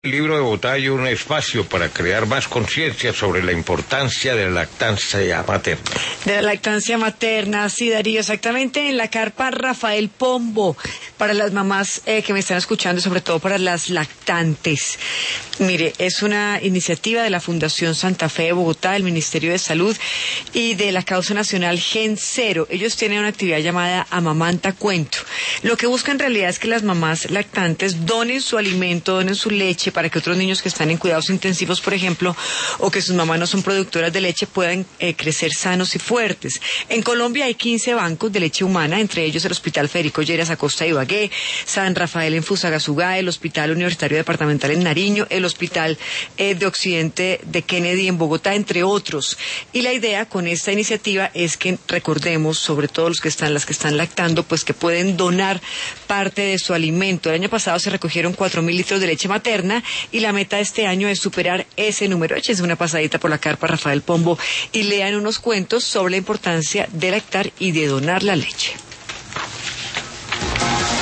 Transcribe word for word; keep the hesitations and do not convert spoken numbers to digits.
El libro de Bogotá hay un espacio para crear más conciencia sobre la importancia de la lactancia materna. De la lactancia materna, sí, Darío, exactamente en la carpa Rafael Pombo, para las mamás eh, que me están escuchando, sobre todo para las lactantes. Mire, es una iniciativa de la Fundación Santa Fe de Bogotá, el Ministerio de Salud y de la Causa Nacional Gen Cero. Ellos tienen una actividad llamada Amamanta Cuento. Lo que busca en realidad es que las mamás lactantes donen su alimento, donen su leche, para que otros niños que están en cuidados intensivos, por ejemplo, o que sus mamás no son productoras de leche, puedan eh, crecer sanos y fuertes. En Colombia hay quince bancos de leche humana, entre ellos el Hospital Federico Lleras Acosta de Ibagué, San Rafael en Fusagasugá, el Hospital Universitario Departamental en Nariño, el Hospital eh, de Occidente de Kennedy en Bogotá, entre otros. Y la idea con esta iniciativa es que recordemos, sobre todo los que están, las que están lactando, pues que pueden donar parte de su alimento. El año pasado se recogieron cuatro mil litros de leche materna y la meta de este año es superar ese número. Échense una pasadita por la carpa Rafael Pombo y lean unos cuentos sobre la importancia de lactar y de donar la leche.